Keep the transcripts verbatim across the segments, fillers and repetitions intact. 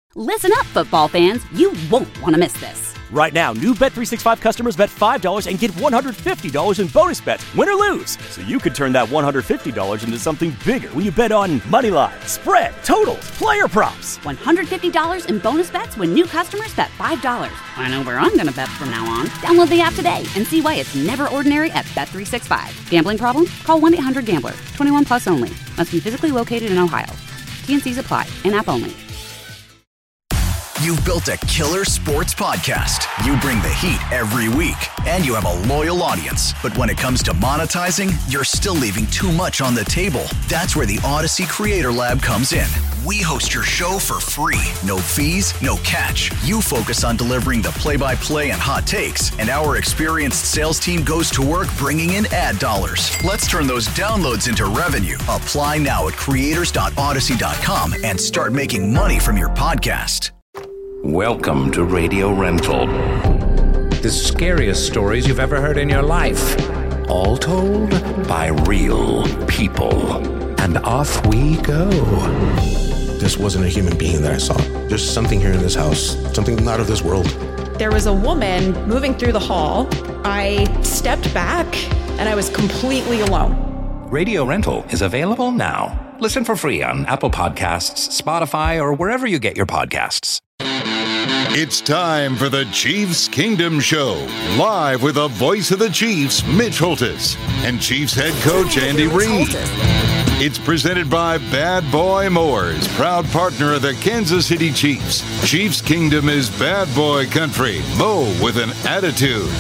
Listen up, football fans. You won't want to miss this. Right now, new Bet three sixty-five customers bet five dollars and get one hundred fifty dollars in bonus bets, win or lose. So you could turn that one hundred fifty dollars into something bigger when you bet on money line, spread, totals, player props. one hundred fifty dollars in bonus bets when new customers bet five dollars. I know where I'm going to bet from now on. Download the app today and see why it's never ordinary at Bet three sixty-five. Gambling problem? Call one eight hundred gambler. twenty-one plus only. Must be physically located in Ohio. T N Cs apply. In-app only. You've built a killer sports podcast. You bring the heat every week, and you have a loyal audience. But when it comes to monetizing, you're still leaving too much on the table. That's where the Odyssey Creator Lab comes in. We host your show for free. No fees, no catch. You focus on delivering the play-by-play and hot takes, and our experienced sales team goes to work bringing in ad dollars. Let's turn those downloads into revenue. Apply now at creators dot odyssey dot com and start making money from your podcast. Welcome to Radio Rental. The scariest stories you've ever heard in your life. All told by real people. And off we go. This wasn't a human being that I saw. There's something here in this house. Something not of this world. There was a woman moving through the hall. I stepped back and I was completely alone. Radio Rental is available now. Listen for free on Apple Podcasts, Spotify, or wherever you get your podcasts. It's time for the Chiefs Kingdom Show, live with the voice of the Chiefs, Mitch Holthus, and Chiefs head coach Andy Reid. It's presented by Bad Boy Mowers, proud partner of the Kansas City Chiefs. Chiefs Kingdom is bad boy country. Mow with an attitude.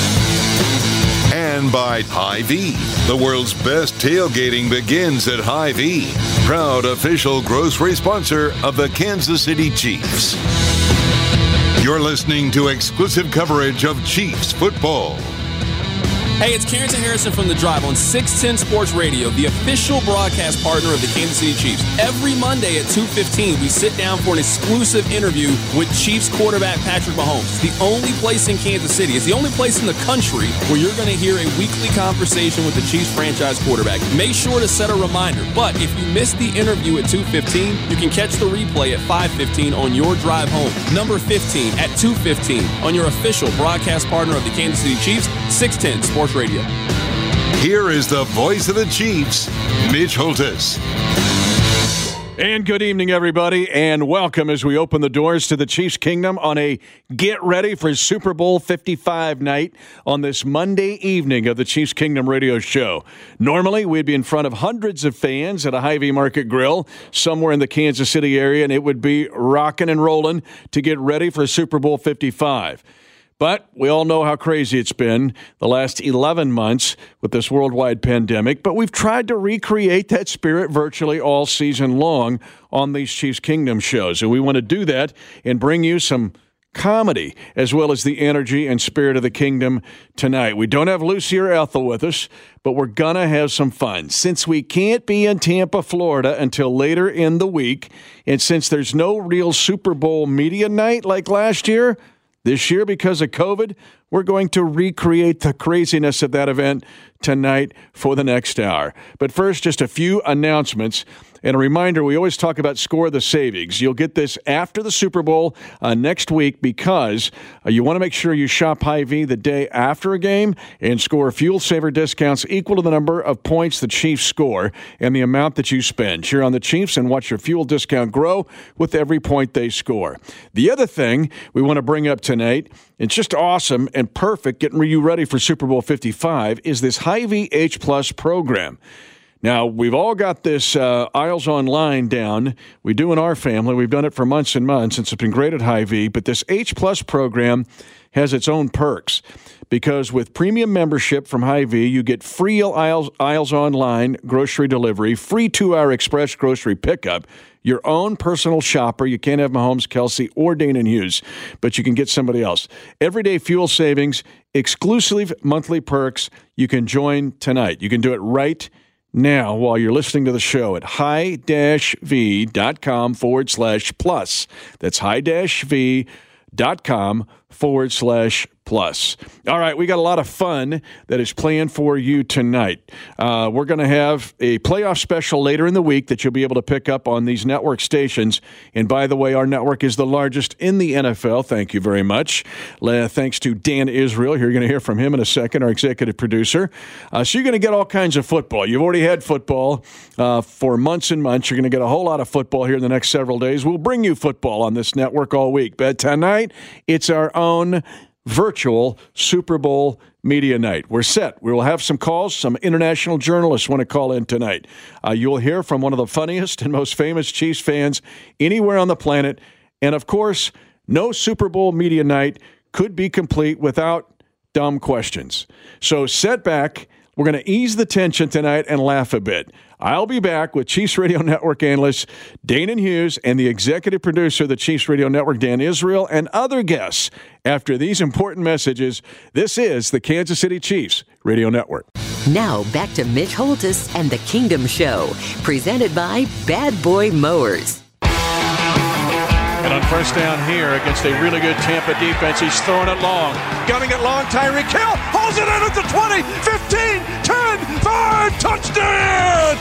And by Hy-Vee. The world's best tailgating begins at Hy-Vee, proud official grocery sponsor of the Kansas City Chiefs. You're listening to exclusive coverage of Chiefs football. Hey, it's Carrington Harrison from The Drive on six ten Sports Radio, the official broadcast partner of the Kansas City Chiefs. Every Monday at two fifteen, we sit down for an exclusive interview with Chiefs quarterback Patrick Mahomes. It's the only place in Kansas City, it's the only place in the country where you're going to hear a weekly conversation with the Chiefs franchise quarterback. Make sure to set a reminder, but if you missed the interview at two fifteen, you can catch the replay at five fifteen on your drive home. Number fifteen at two fifteen on your official broadcast partner of the Kansas City Chiefs, six ten Sports Radio. Here is the voice of the Chiefs, Mitch Holthus. And good evening, everybody, and welcome as we open the doors to the Chiefs Kingdom on a get ready for Super Bowl fifty-five night on this Monday evening of the Chiefs Kingdom radio show. Normally, we'd be in front of hundreds of fans at a Hy-Vee Market Grill somewhere in the Kansas City area, and it would be rocking and rolling to get ready for Super Bowl fifty-five. But we all know how crazy it's been the last eleven months with this worldwide pandemic. But we've tried to recreate that spirit virtually all season long on these Chiefs Kingdom shows. And we want to do that and bring you some comedy as well as the energy and spirit of the kingdom tonight. We don't have Lucy or Ethel with us, but we're going to have some fun. Since we can't be in Tampa, Florida until later in the week, and since there's no real Super Bowl media night like last year, this year, because of COVID, we're going to recreate the craziness of that event tonight for the next hour. But first, just a few announcements. And a reminder, we always talk about Score the Savings. You'll get this after the Super Bowl uh, next week because uh, you want to make sure you shop Hy-Vee the day after a game and score fuel saver discounts equal to the number of points the Chiefs score and the amount that you spend. Cheer on the Chiefs and watch your fuel discount grow with every point they score. The other thing we want to bring up tonight, it's just awesome and perfect getting you ready for Super Bowl fifty-five, is this Hy-Vee H Plus program. Now, we've all got this uh, Aisles Online down. We do in our family. We've done it for months and months. It's been great at Hy-Vee. But this H Plus program has its own perks because with premium membership from Hy-Vee, you get free Aisles, Aisles Online grocery delivery, free two-hour express grocery pickup, your own personal shopper. You can't have Mahomes, Kelsey, or Dana Hughes, but you can get somebody else. Everyday fuel savings, exclusive monthly perks. You can join tonight. You can do it right now while you're listening to the show at high-v.com forward slash plus. That's high-v.com forward slash plus. All right, we got a lot of fun that is planned for you tonight. Uh, we're going to have a playoff special later in the week that you'll be able to pick up on these network stations. And by the way, our network is the largest in the N F L. Thank you very much. Uh, thanks to Dan Israel. You're going to hear from him in a second, our executive producer. Uh, so you're going to get all kinds of football. You've already had football uh, for months and months. You're going to get a whole lot of football here in the next several days. We'll bring you football on this network all week. But tonight, it's our own virtual Super Bowl media night. We're set. We will have some calls. Some international journalists want to call in tonight. Uh, you'll hear from one of the funniest and most famous Chiefs fans anywhere on the planet. And, of course, no Super Bowl media night could be complete without dumb questions. So sit back. We're going to ease the tension tonight and laugh a bit. I'll be back with Chiefs Radio Network analyst Danon Hughes and the executive producer of the Chiefs Radio Network, Dan Israel, and other guests after these important messages. This is the Kansas City Chiefs Radio Network. Now back to Mitch Holthus and the Kingdom Show, presented by Bad Boy Mowers. And on first down here against a really good Tampa defense, he's throwing it long. Gunning it long, Tyreek Hill holds it in at the twenty, fifteen, ten, five, touchdown!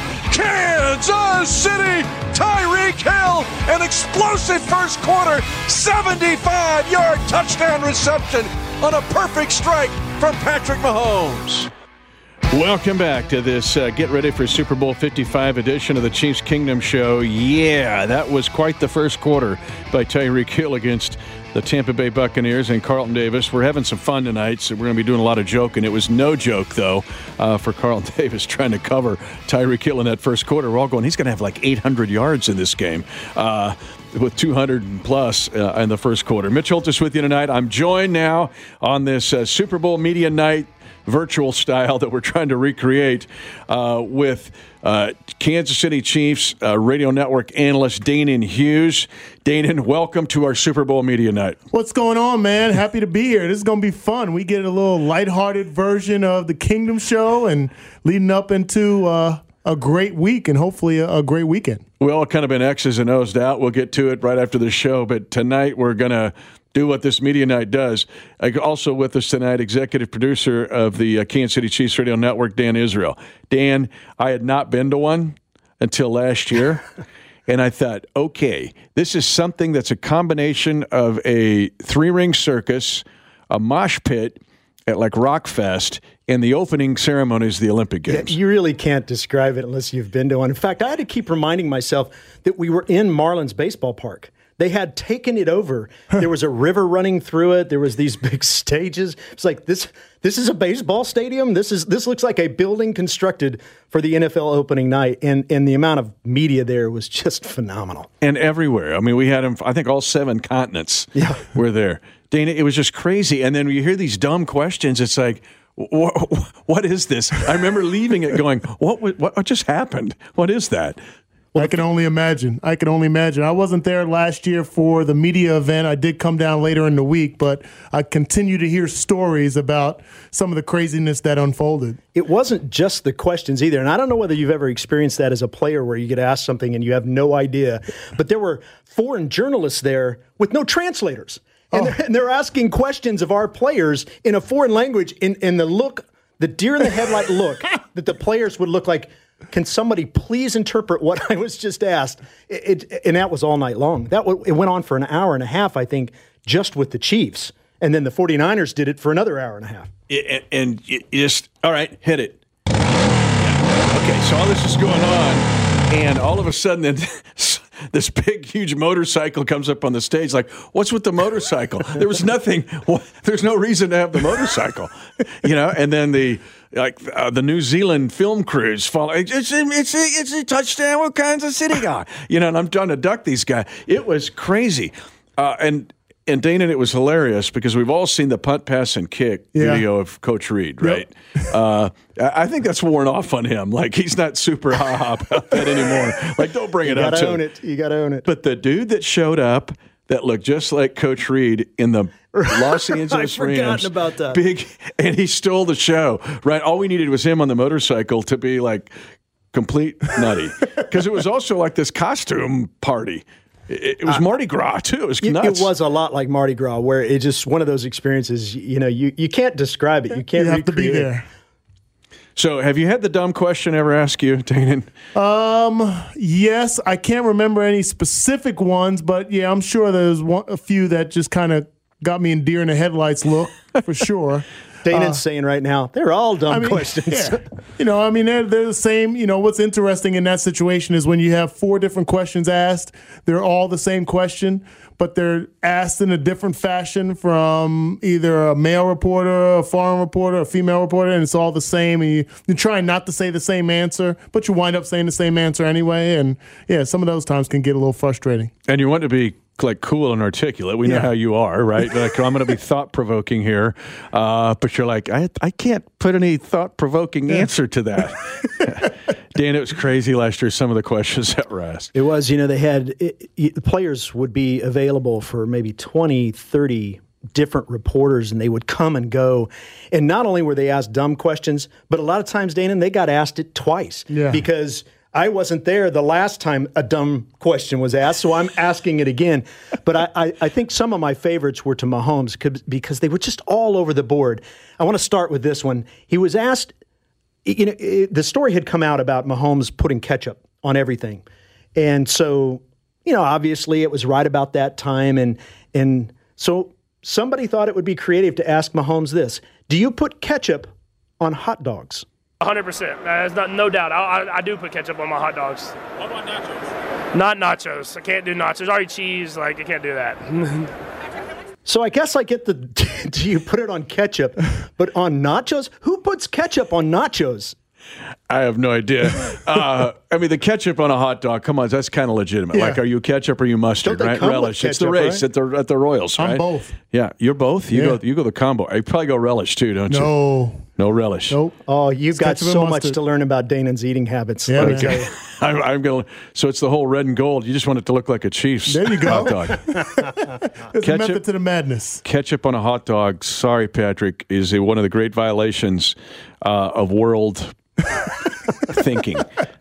Kansas City, Tyreek Hill, an explosive first quarter, seventy-five-yard touchdown reception on a perfect strike from Patrick Mahomes. Welcome back to this uh, Get Ready for Super Bowl fifty-five edition of the Chiefs Kingdom Show. Yeah, that was quite the first quarter by Tyreek Hill against the Tampa Bay Buccaneers and Carlton Davis. We're having some fun tonight, so we're going to be doing a lot of joking. It was no joke, though, uh, for Carlton Davis trying to cover Tyreek Hill in that first quarter. We're all going, he's going to have like eight hundred yards in this game. Uh, with two hundred plus uh, in the first quarter. Mitch Holthus with you tonight. I'm joined now on this uh, Super Bowl media night virtual style that we're trying to recreate uh, with uh, Kansas City Chiefs uh, Radio Network analyst Danon Hughes. Danon, welcome to our Super Bowl media night. What's going on, man? Happy to be here. This is going to be fun. We get a little lighthearted version of the Kingdom Show and leading up into uh, a great week and hopefully a, a great weekend. We all kind of been X's and O's out. We'll get to it right after the show, but tonight we're going to do what this media night does. Also with us tonight, executive producer of the uh, Kansas City Chiefs Radio Network, Dan Israel. Dan, I had not been to one until last year, and I thought, okay, this is something that's a combination of a three-ring circus, a mosh pit at like Rockfest, and the opening ceremonies of the Olympic Games. Yeah, you really can't describe it unless you've been to one. In fact, I had to keep reminding myself that we were in Marlins Baseball Park. They had taken it over. There was a river running through it. There was these big stages. It's like this. This is a baseball stadium. This is this looks like a building constructed for the N F L opening night. And and the amount of media there was just phenomenal. And everywhere. I mean, we had them. I think all seven continents yeah. were there. Dana, it was just crazy. And then you hear these dumb questions. It's like, what, what is this? I remember leaving it going, what, what what just happened? What is that? Well, I can only imagine. I can only imagine. I wasn't there last year for the media event. I did come down later in the week, but I continue to hear stories about some of the craziness that unfolded. It wasn't just the questions either, and I don't know whether you've ever experienced that as a player where you get asked something and you have no idea, but there were foreign journalists there with no translators, and, oh. they're, and they're asking questions of our players in a foreign language, in, in the look, the deer-in-the-headlight look that the players would look like, can somebody please interpret what I was just asked? It, it, and that was all night long. That w- It went on for an hour and a half, I think, just with the Chiefs. And then the 49ers did it for another hour and a half. It, and you just, all right, hit it. Yeah. Okay, so all this is going on, and all of a sudden, then this big, huge motorcycle comes up on the stage. Like, what's with the motorcycle? There was nothing. There's no reason to have the motorcycle, you know. And then the like uh, the New Zealand film crews follow. It's it's it's a, it's a touchdown with Kansas City guy, you know. And I'm trying to duck these guys. It was crazy, uh, and. And Dana, it was hilarious because we've all seen the punt, pass, and kick yeah. video of Coach Reed, right? Yep. Uh, I think that's worn off on him. Like, he's not super ha-ha about that anymore. Like, don't bring it you up gotta to own him. it. You got to own it. But the dude that showed up that looked just like Coach Reed in the Los Angeles I've Rams. about that. Big, and he stole the show, right? All we needed was him on the motorcycle to be, like, complete nutty. Because it was also like this costume party. It, it was uh, Mardi Gras, too. It was it, nuts. It was a lot like Mardi Gras, where it's just one of those experiences, you know, you, you can't describe it. You can't You have recreate to be there. So have you had the dumb question ever asked you, Danon? Um, yes. I can't remember any specific ones, but yeah, I'm sure there's one, a few that just kind of got me in deer in the headlights look, for sure. Danon's uh, saying right now, they're all dumb I mean, questions. Yeah. You know, I mean, they're, they're the same. You know, what's interesting in that situation is when you have four different questions asked, they're all the same question, but they're asked in a different fashion from either a male reporter, a foreign reporter, a female reporter, and it's all the same. And you, you're trying not to say the same answer, but you wind up saying the same answer anyway. And yeah, some of those times can get a little frustrating. And you want to be like cool and articulate. We know Yeah. how you are, right? Like, I'm going to be thought-provoking here. Uh, but you're like, I, I can't put any thought-provoking answer to that. Dan, it was crazy last year, some of the questions that were asked. It was, you know, they had, it, it, the players would be available for maybe twenty, thirty different reporters, and they would come and go. And not only were they asked dumb questions, but a lot of times, Danon, they got asked it twice. Yeah. Because I wasn't there the last time a dumb question was asked, so I'm asking it again. But I, I, I think some of my favorites were to Mahomes because they were just all over the board. I want to start with this one. He was asked, you know, it, the story had come out about Mahomes putting ketchup on everything. And so, you know, obviously it was right about that time. And, and so somebody thought it would be creative to ask Mahomes this: do you put ketchup on hot dogs? one hundred percent. There's not, no doubt. I, I, I do put ketchup on my hot dogs. What about nachos? Not nachos. I can't do nachos. Already cheese. Like, I can't do that. So I guess I get the, do you put it on ketchup, but on nachos? Who puts ketchup on nachos? I have no idea. Uh, I mean, the ketchup on a hot dog, come on, that's kind of legitimate. Yeah. Like, are you ketchup or you mustard, Don't they right? come with Relish. It's the ketchup, race right? at the at the Royals, I'm right? both. Yeah, you're both? You Yeah. go You go the combo. You probably go relish, too, don't you? No. No relish. Nope. Oh, you've It's got ketchup and so much mustard. to learn about Danon's eating habits. Yeah, let me man. tell you. I'm, I'm going to. So it's the whole red and gold. You just want it to look like a Chiefs There you go. hot dog. There's a Ketchup- method to the madness. Ketchup on a hot dog, sorry, Patrick, is a, one of the great violations uh, of world thinking.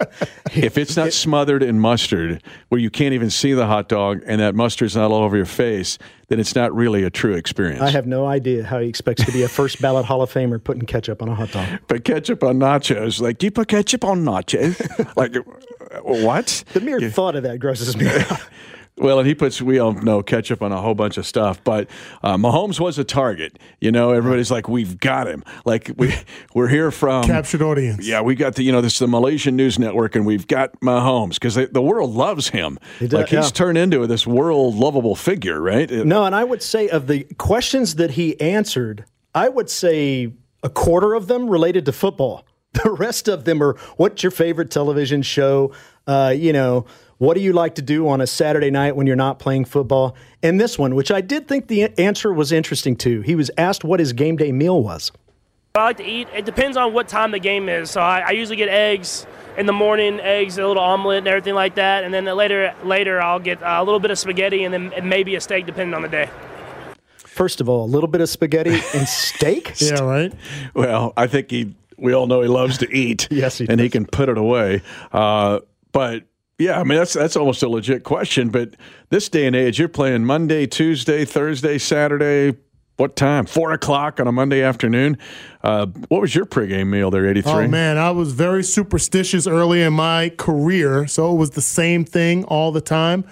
If it's not smothered in mustard, where you can't even see the hot dog and that mustard's not all over your face, then it's not really a true experience. I have no idea how he expects to be a first ballot Hall of Famer putting ketchup on a hot dog. But ketchup on nachos, like, do you put ketchup on nachos? Like, what? The mere Yeah. thought of that grosses me out. Well, and he puts, we all know, ketchup on a whole bunch of stuff. But uh, Mahomes was a target. You know, everybody's like, we've got him. Like, we, we're here from... Captured audience. Yeah, we got the, you know, this is the Malaysian News Network, and we've got Mahomes because the world loves him. He does, like, he's yeah. turned into this world lovable figure, right? No, and I would say of the questions that he answered, I would say a quarter of them related to football. The rest of them are, what's your favorite television show? Uh, you know, what do you like to do on a Saturday night when you're not playing football? And this one, which I did think the answer was interesting too. He was asked what his game day meal was. I like to eat. It depends on what time the game is. So I, I usually get eggs in the morning, eggs, a little omelet and everything like that. And then later, later I'll get a little bit of spaghetti and then maybe a steak depending on the day. First of all, a little bit of spaghetti and steak? Yeah, right? Well, I think he, we all know he loves to eat. Yes, he And does. he can put it away. Uh, but... Yeah, I mean, that's that's almost a legit question. But this day and age, you're playing Monday, Tuesday, Thursday, Saturday. What time? Four o'clock on a Monday afternoon. Uh, what was your pregame meal there, eighty-three? Oh, man, I was very superstitious early in my career, so it was the same thing all the time.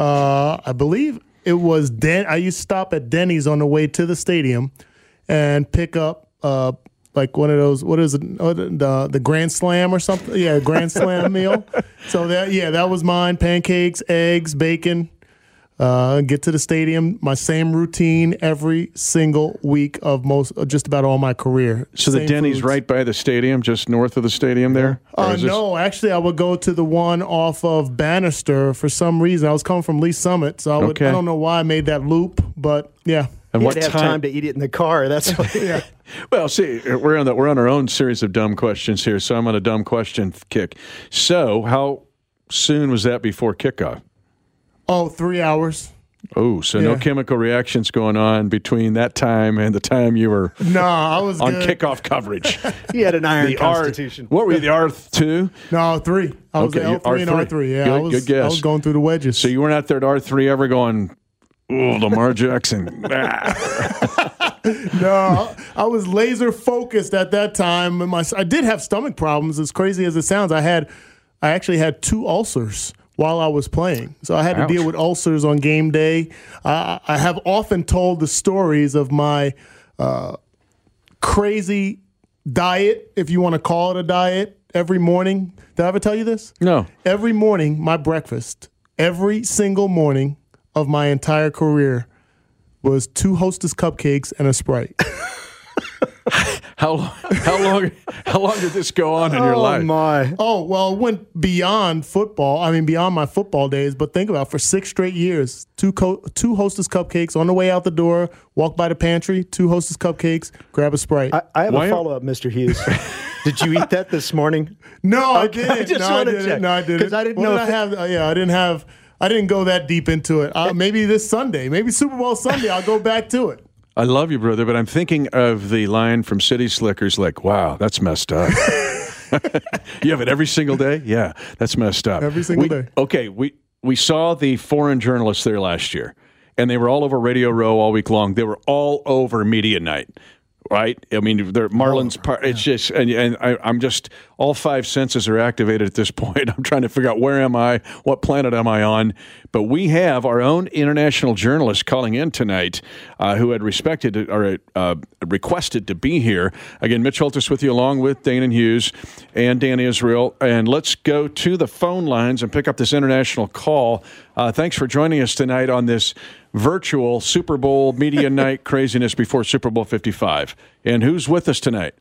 Uh, I believe it was Den- I used to stop at Denny's on the way to the stadium and pick up uh, like one of those, what is it, oh, the, the Grand Slam or something? Yeah, Grand Slam meal. So, that yeah, that was mine. Pancakes, eggs, bacon. Uh, get to the stadium, my same routine every single week of most, uh, just about all my career. So the Same Denny's foods. right by the stadium, just north of the stadium there? Or Uh, is this- no, actually, I would go to the one off of Bannister for some reason. I was coming from Lee Summit, so I, would, Okay. I don't know why I made that loop, but yeah. And You what had to have time? time to eat it in the car. That's what, yeah. Well, see, we're on the, we're on our own series of dumb questions here, so I'm on a dumb question kick. So, how soon was that before kickoff? Oh, three hours. Oh, so Yeah. no chemical reactions going on between that time and the time you were No, I was on good. kickoff coverage. He had an iron The R- constitution. What were you, the R two? No, three. I was Okay, L three and R three. Yeah, Good, I was, good guess. I was going through the wedges. So you weren't out there at R three ever going, oh, Lamar Jackson. Ah. No, I, I was laser focused at that time. And my, I did have stomach problems. As crazy as it sounds, I had, I actually had two ulcers while I was playing. So I had to Ouch. deal with ulcers on game day. Uh, I have often told the stories of my uh, crazy diet, if you want to call it a diet, every morning. Did I ever tell you this? No. Every morning, my breakfast, every single morning of my entire career was two Hostess cupcakes and a Sprite. How how long how long did this go on in your life? my. Oh, well, it went beyond football. I mean, beyond my football days. But think about it, for six straight years, two co- two Hostess cupcakes on the way out the door, walk by the pantry, two Hostess cupcakes, grab a Sprite. I, I have Why- a follow-up, Mister Hughes. Did you eat that this morning? no, I Okay, didn't. I just no, I wanna didn't. check, No, I didn't. 'cause I didn't What know did if I have? Uh, yeah, I didn't have. I didn't go that deep into it. Uh, maybe this Sunday, maybe Super Bowl Sunday, I'll go back to it. I love you, brother, but I'm thinking of the line from City Slickers like, wow, that's messed up. You have it every single day? Yeah, that's messed up. Every single We- day. Okay, we, we saw the foreign journalists there last year, and they were all over Radio Row all week long. They were all over Media Night. Right? I mean, they're Marlins. Par- it's just, and, and I, I'm just, all five senses are activated at this point. I'm trying to figure out where am I, what planet am I on. But we have our own international journalist calling in tonight, uh, who had respected to, or uh, requested to be here. Again, Mitch Holthus with you, along with Dana Hughes and Dan Israel. And let's go to the phone lines and pick up this international call. Uh, thanks for joining us tonight on this virtual Super Bowl media night craziness before Super Bowl fifty-five. And who's with us tonight?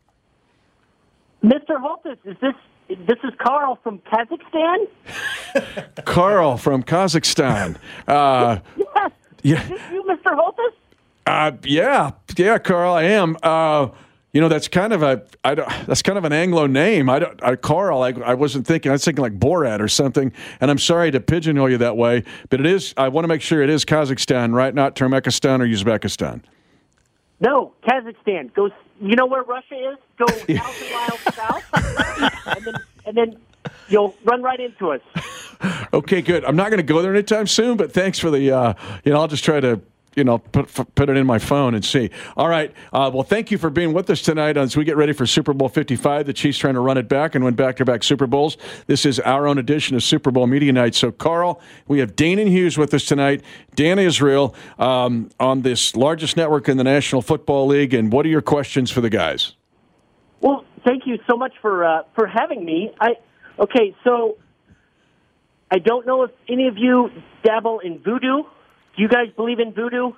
Mister Holthus, is this this is Carl from Kazakhstan? Carl from Kazakhstan. Uh, Yes. yeah, Is this you, Mister Holthus? uh, yeah, yeah, Carl, I am. Uh, you know, that's kind of a I don't, that's kind of an Anglo name. I don't, I, Carl. I, I wasn't thinking. I was thinking like Borat or something. And I'm sorry to pigeonhole you that way, but it is. I want to make sure it is Kazakhstan, right? Not Turkmenistan or Uzbekistan. No, Kazakhstan. Go. You know where Russia is? Go thousand miles south, and then and then you'll run right into us. Okay, good. I'm not going to go there anytime soon, but thanks for the. Uh, you know, I'll just try to. You know, put put it in my phone and see. All right. Uh, well, thank you for being with us tonight as we get ready for Super Bowl fifty-five. The Chiefs trying to run it back and win back-to-back Super Bowls. This is our own edition of Super Bowl Media Night. So, Carl, we have Dana Hughes with us tonight, Dan Israel, um, on this largest network in the National Football League. And what are your questions for the guys? Well, thank you so much for uh, for having me. I okay. So I don't know if any of you dabble in voodoo. Do you guys believe in voodoo?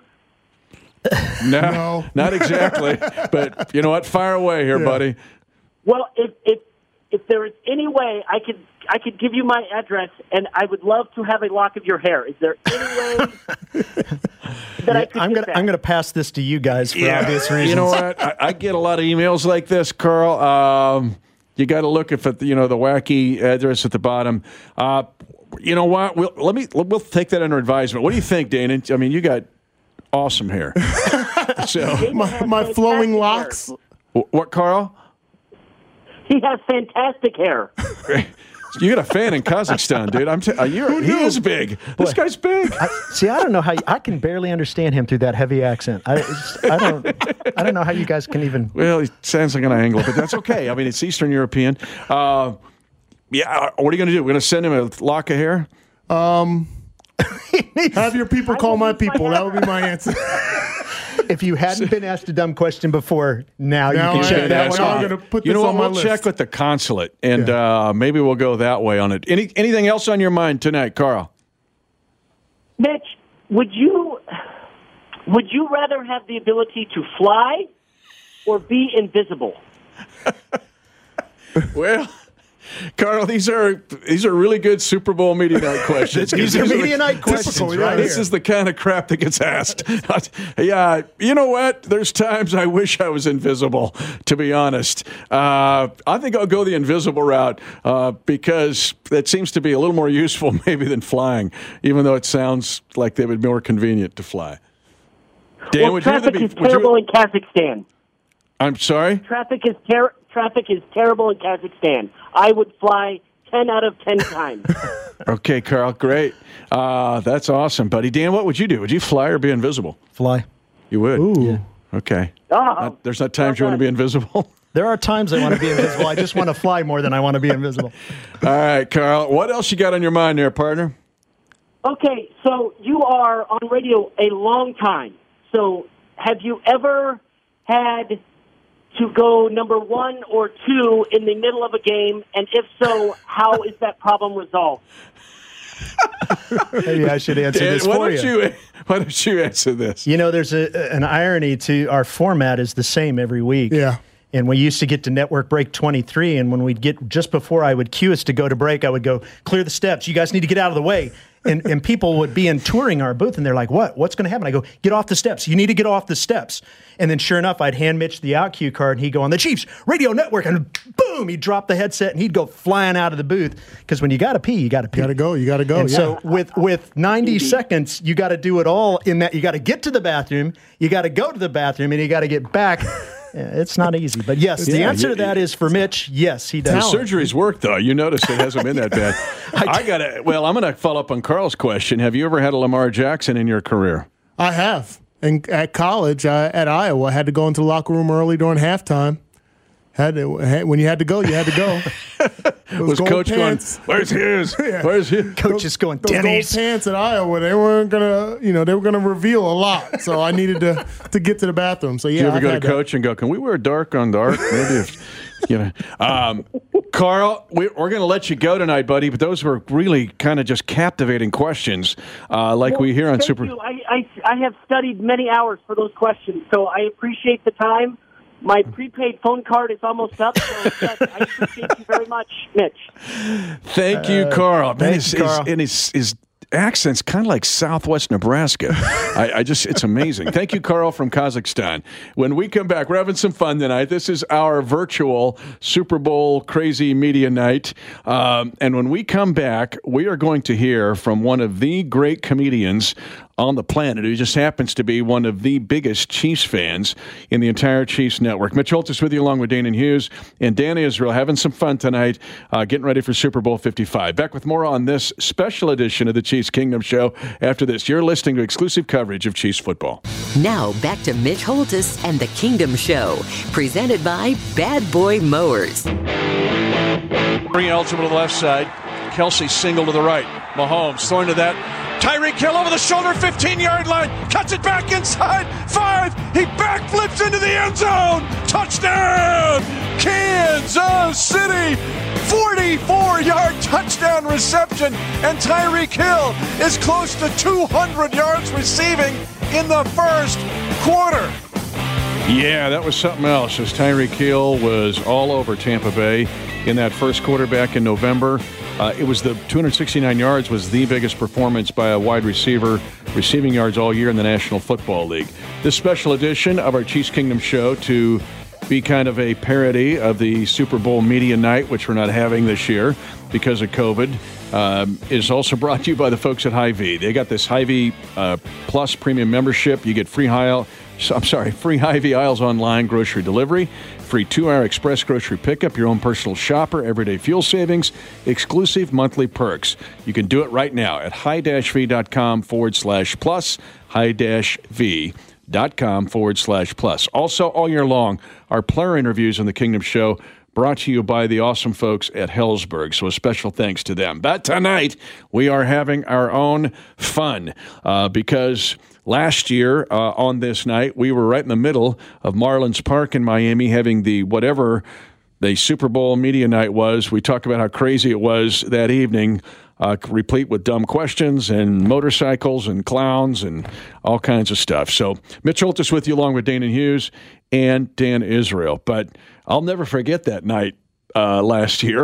No, No. not exactly. But you know what? Fire away here, Yeah. buddy. Well, if if if there is any way I could I could give you my address, and I would love to have a lock of your hair. Is there any way that I could I'm get gonna that? I'm gonna pass this to you guys for obvious reasons. You know what? I, I get a lot of emails like this, Carl. Um, you got to look at the, you know the wacky address at the bottom. Uh, you know what? We'll, let me we'll take that under advisement. What do you think, Dana? I mean, you got awesome hair. So my, my flowing locks. what, Carl? He has fantastic hair. You got a fan in Kazakhstan, dude. I'm t- uh, you're, he is big. This guy's big. I, see, I don't know how you, I can barely understand him through that heavy accent. I, it's, I don't I don't know how you guys can even. Well, he sounds like an Anglo, but that's okay. I mean, it's Eastern European. Uh, yeah, what are you going to do? We're going to send him a lock of hair? Um, have your people call my people. That would be my answer. If you hadn't been asked a dumb question before, now, Now you I can check am. that Now one I'm off. gonna put You know this what? on my We'll list. check with the consulate, and uh, maybe we'll go that way on it. Any anything else on your mind tonight, Carl? Mitch, would you would you rather have the ability to fly or be invisible? Well, Carl, these are these are really good Super Bowl media night questions. These are media the, night questions, this, right This here. is the kind of crap that gets asked. Yeah, you know what? There's times I wish I was invisible, to be honest. Uh, I think I'll go the invisible route uh, because that seems to be a little more useful maybe than flying, even though it sounds like they would be more convenient to fly. Dan, well, would traffic you is be, would terrible you, in Kazakhstan. I'm sorry? Traffic is ter- traffic is terrible in Kazakhstan. I would fly ten out of ten times. Okay, Carl, great. Uh, that's awesome, buddy. Dan, what would you do? Would you fly or be invisible? Fly. You would? Ooh. Yeah. Okay. Oh, not, there's not times you want to be invisible? There are times I want to be invisible. I just want to fly more than I want to be invisible. All right, Carl. What else you got on your mind there, partner? Okay, so you are on radio a long time. So have you ever had to go number one or two in the middle of a game? And if so, how is that problem resolved? Maybe I should answer Dan, this why for don't you. you. Why don't you answer this? You know, there's a, an irony to our format is the same every week. Yeah. And we used to get to network break twenty-three, and when we'd get just before I would cue us to go to break, I would go, clear the steps. You guys need to get out of the way. And and people would be in touring our booth, and they're like, what? What's going to happen? I go, get off the steps. You need to get off the steps. And then sure enough, I'd hand Mitch the out cue card, and he'd go on the Chiefs Radio Network, and boom, he'd drop the headset, and he'd go flying out of the booth. Because when you got to pee, you got to pee. You got to go. You got to go. And yeah. so with, with ninety seconds, you got to do it all in that. You got to get to the bathroom, you got to go to the bathroom, and you got to get back. Yeah, it's not easy. But yes, the Yeah, answer you- to that is for Mitch, yes, he The does. surgeries work, though. You notice it hasn't been that bad. I, got to, well, I'm going to follow up on Carl's question. Have you ever had a Lamar Jackson in your career? I have. And at college, uh, at Iowa, I had to go into the locker room early during halftime. Had to, had, when you had to go, you had to go. Was gold Coach pants. going, where's his? Yeah. Where's his? Coach is going, Those gold Denny's. pants at Iowa, they weren't gonna, you know, they were gonna reveal a lot. So I needed to to get to the bathroom. So yeah, Do you ever I've go to had that. Coach and go, can we wear dark on dark? Maybe if, you know. Um, Carl, we, we're going to let you go tonight, buddy, but those were really kind of just captivating questions uh, like Well, we hear on thank Super. You. I, I, I have studied many hours for those questions, so I appreciate the time. My prepaid phone card is almost up, so yes, I appreciate you very much, Mitch. Thank you, Uh, Carl. Man, thank his, you, Carl. His, and his, his accent's kind of like Southwest Nebraska. I, I just, it's amazing. Thank you, Carl from Kazakhstan. When we come back, we're having some fun tonight. This is our virtual Super Bowl crazy media night. Um, and when we come back, we are going to hear from one of the great comedians on the planet who just happens to be one of the biggest Chiefs fans in the entire Chiefs network. Mitch Holtis with you along with Dana Hughes and Dan Israel having some fun tonight, uh, getting ready for Super Bowl fifty-five. Back with more on this special edition of the Chiefs Kingdom Show. After this, you're listening to exclusive coverage of Chiefs football. Now back to Mitch Holtis and the Kingdom Show, presented by Bad Boy Mowers. Bring Elton to the left side. Kelsey single to the right. Mahomes throwing to that. Tyreek Hill over the shoulder, fifteen-yard line. Cuts it back inside. Five. He backflips into the end zone. Touchdown! Kansas City. forty-four-yard touchdown reception. And Tyreek Hill is close to two hundred yards receiving in the first quarter. Yeah, that was something else as Tyreek Hill was all over Tampa Bay in that first quarter back in November. Uh, it was the two hundred sixty-nine yards was the biggest performance by a wide receiver, receiving yards all year in the National Football League. This special edition of our Chiefs Kingdom show to be kind of a parody of the Super Bowl media night, which we're not having this year because of COVID, um, is also brought to you by the folks at Hy-Vee. They got this Hy-Vee uh, Plus premium membership. You get free Hy- I'm sorry, free Hy-Vee aisles online grocery delivery, free two-hour express grocery pickup, your own personal shopper, everyday fuel savings, exclusive monthly perks. You can do it right now at high-v.com forward slash plus, high-v. Dot com forward slash plus. Also, all year long, our player interviews on the Kingdom Show brought to you by the awesome folks at Hellsberg. So a special thanks to them. But tonight, we are having our own fun uh, because last year uh, on this night, we were right in the middle of Marlins Park in Miami having the whatever the Super Bowl media night was. We talked about how crazy it was that evening. Uh, replete with dumb questions and motorcycles and clowns and all kinds of stuff. So Mitch Holtis with you along with Dana Hughes and Dan Israel. But I'll never forget that night uh, last year.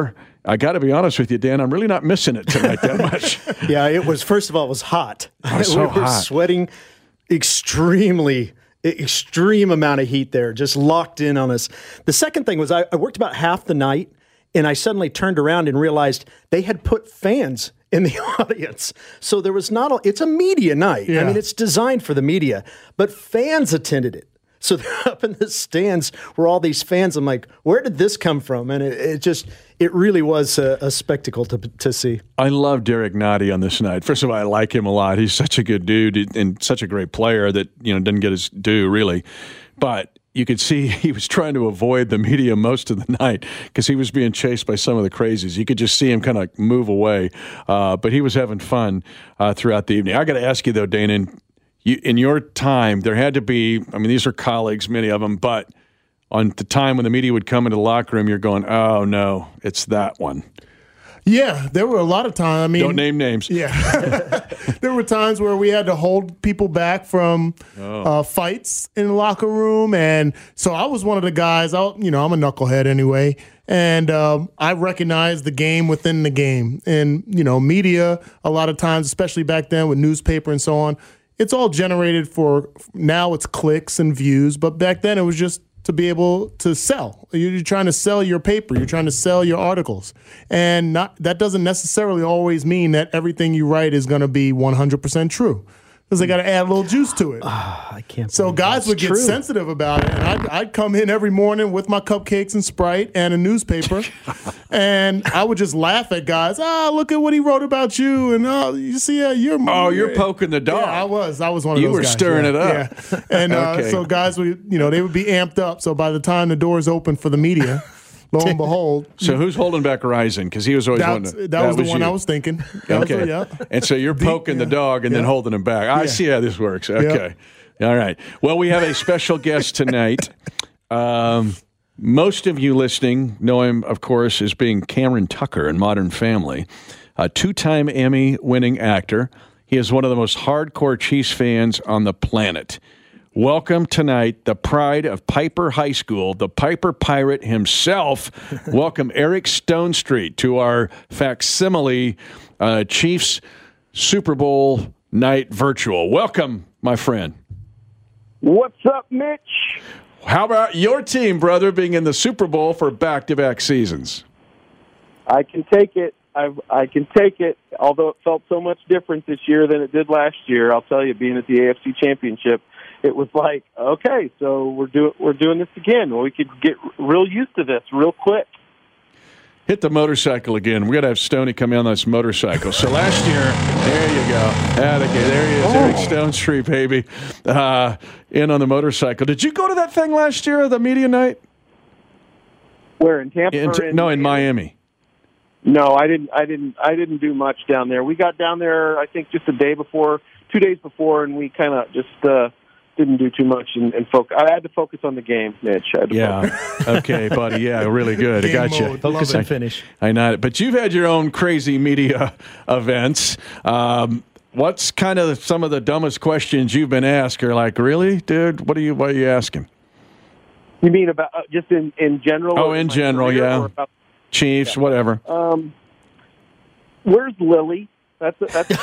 I got to be honest with you, Dan, I'm really not missing it tonight that much. Yeah, it was, first of all, it was hot. Oh, so we were hot. sweating extremely, extreme amount of heat there, just locked in on us. The second thing was I, I worked about half the night, and I suddenly turned around and realized they had put fans in the audience. So there was not a, it's a media night. Yeah. I mean, it's designed for the media, but fans attended it. So they're up in the stands where all these fans, I'm like, where did this come from? And it, it just, it really was a, a spectacle to to see. I love Derek Nottie on this night. First of all, I like him a lot. He's such a good dude and such a great player that, you know, didn't get his due, really. But you could see he was trying to avoid the media most of the night because he was being chased by some of the crazies. You could just see him kind of move away. Uh, but he was having fun uh, throughout the evening. I got to ask you, though, Dana, you, in your time, there had to be, I mean, these are colleagues, many of them, but on the time when the media would come into the locker room, you're going, oh, no, it's that one. Yeah, there were a lot of times. I mean, don't name names. Yeah, there were times where we had to hold people back from oh. uh, fights in the locker room, and so I was one of the guys. I, you know, I'm a knucklehead anyway, and um, I recognize the game within the game. And you know, media a lot of times, especially back then with newspaper and so on, it's all generated for now. It's clicks and views, but back then it was just to be able to sell. You're trying to sell your paper. You're trying to sell your articles. And not that doesn't necessarily always mean that everything you write is going to be one hundred percent true. Because they got to add a little juice to it. Oh, I can't. So guys would get true. sensitive about it. And I'd, I'd come in every morning with my cupcakes and Sprite and a newspaper. And I would just laugh at guys. Ah, look at what he wrote about you. And oh, you see, uh, you're Oh, you're poking the dog. Yeah, I was. I was one of you those were guys. stirring yeah. it up. Yeah. And uh, Okay. so guys would, you know, they would be amped up. So by the time the doors open for the media, lo and behold. So who's holding back Rising? Because he was always That, one. that, To, that was the one you. I was thinking. That Okay. was, yeah. And so you're poking the dog and then Yeah. holding him back. I Yeah. see how this works. Okay. All right. Well, we have a special guest tonight. Um, most of you listening know him, of course, as being Cameron Tucker in Modern Family, a two-time Emmy-winning actor. He is one of the most hardcore Chiefs fans on the planet. Welcome tonight, the pride of Piper High School, the Piper Pirate himself. Welcome Eric Stonestreet to our facsimile uh, Chiefs Super Bowl night virtual. Welcome, my friend. What's up, Mitch? How about your team, brother, being in the Super Bowl for back-to-back seasons? I can take it. I I can take it. Although it felt so much different this year than it did last year, I'll tell you, being at the A F C Championship, it was like, okay, so we're doing we're doing this again. Well, we could get real used to this real quick. Hit the motorcycle again. We got to have Stoney come in on this motorcycle. So last year, there you go. Okay, there he is, Oh. Eric Stonestreet, baby, uh, in on the motorcycle. Did you go to that thing last year, the media night? Where in Tampa? In, or in no, in Miami. No, I didn't. I didn't. I didn't do much down there. We got down there, I think, just a day before, two days before, and we kind of just uh, didn't do too much. And, and focus. I had to focus on the game, Mitch. I had to Yeah. focus. Okay, buddy. Yeah, really good. I got you. Focus and finish. I know it. But you've had your own crazy media events. Um, what's kind of some of the dumbest questions you've been asked? Or like, really, dude? What are you? What are you asking? You mean about uh, just in in general? Oh, or in my general, career, yeah. or about- Chiefs, whatever. Um, where's Lily? That's a, that's.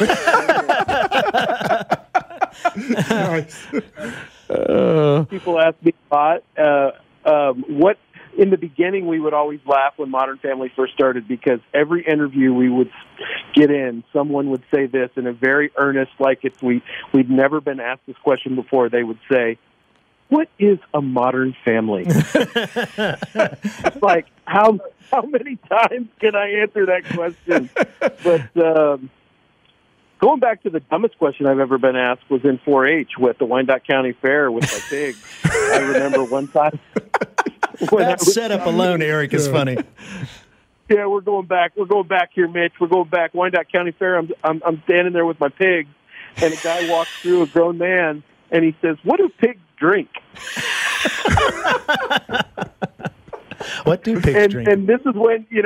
Uh, People ask me a lot. Uh, um, what in the beginning we would always laugh when Modern Family first started because every interview we would get in, someone would say this in a very earnest, like if we we'd never been asked this question before. They would say, "What is a modern family?" It's like how how many times can I answer that question? But um, going back to the dumbest question I've ever been asked was in four H with the Wyandotte County Fair with my pigs. I remember one time. when I That was- setup alone, Eric, is funny. Yeah, we're going back. We're going back here, Mitch. We're going back. Wyandotte County Fair. I'm I'm, I'm standing there with my pigs, and a guy walks through, a grown man, and he says, "What do pigs drink?" What do pigs and, drink? And this is when, you know,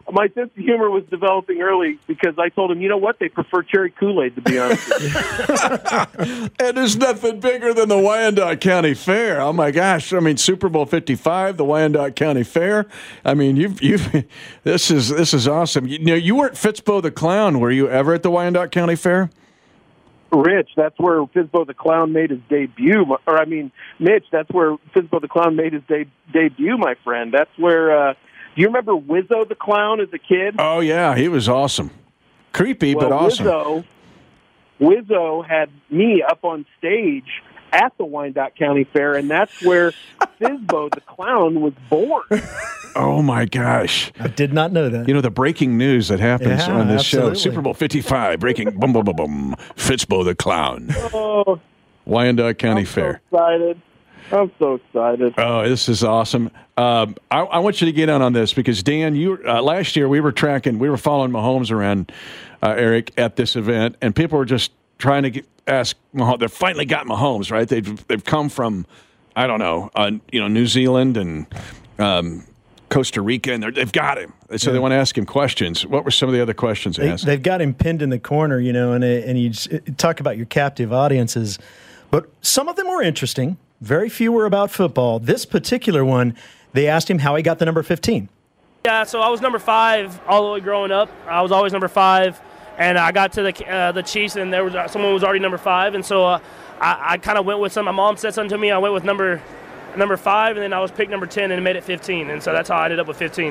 my sense of humor was developing early because I told him, you know what, they prefer cherry Kool-Aid, to be honest with you. And there's nothing bigger than the Wyandotte County Fair. Oh my gosh! I mean, Super Bowl fifty-five, the Wyandotte County Fair. I mean, you've you've this is this is awesome. You, you know, you weren't Fitzbo the Clown. Were you ever at the Wyandotte County Fair? Rich, that's where Fizbo the Clown made his debut. Or, I mean, Mitch, that's where Fizbo the Clown made his de- debut, my friend. That's where, uh, do you remember Wizzo the Clown as a kid? Oh, yeah, he was awesome. Creepy, well, but awesome. Wizzo, Wizzo had me up on stage at the Wyandotte County Fair, and that's where Fizbo the Clown was born. Oh, my gosh. I did not know that. You know, the breaking news that happens Yeah, on this absolutely. show. Super Bowl fifty-five, breaking, boom, boom, boom, boom, Fitzbo the Clown. Oh, Wyandotte County I'm Fair. so excited. I'm so excited. Oh, this is awesome. Um, I, I want you to get in on this because, Dan, you uh, last year we were tracking, we were following Mahomes around, uh, Eric, at this event, and people were just trying to get, ask Mahomes. They finally got Mahomes, right? They've, they've come from, I don't know, uh, you know, New Zealand and um, Costa Rica, and they've got him. So Yeah. they want to ask him questions. What were some of the other questions they, They, asked? they've got him pinned in the corner, you know, and and you just, talk about your captive audiences. But some of them were interesting. Very few were about football. This particular one, they asked him how he got the number fifteen. Yeah, so I was number five all the way growing up. I was always number five, and I got to the uh, the Chiefs, and there was uh, someone was already number five, and so uh, I, I kind of went with some. My mom said something to me. I went with number number five, and then I was picked number ten, and it made it fifteen, and so that's how I ended up with fifteen.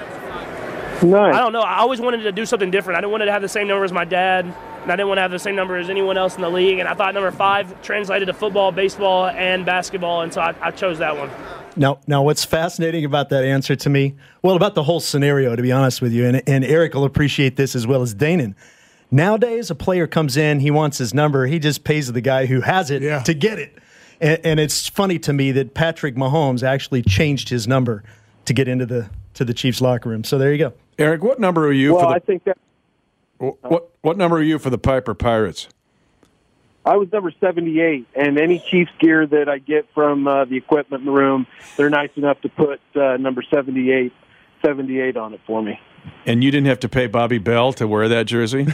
Nice. I don't know. I always wanted to do something different. I didn't want to have the same number as my dad, and I didn't want to have the same number as anyone else in the league. And I thought number five translated to football, baseball, and basketball, and so I, I chose that one. Now, now, what's fascinating about that answer to me, well, about the whole scenario, to be honest with you, and, and Eric will appreciate this as well as Danon. Nowadays, a player comes in, he wants his number, he just pays the guy who has it Yeah. to get it. And, and it's funny to me that Patrick Mahomes actually changed his number to get into the to the Chiefs locker room. So there you go. Eric, what number are you Well, for the I think that what what number are you for the Piper Pirates? I was number seventy-eight, and any Chiefs gear that I get from uh, the equipment room, they're nice enough to put uh, number seventy-eight, seventy-eight on it for me. And you didn't have to pay Bobby Bell to wear that jersey?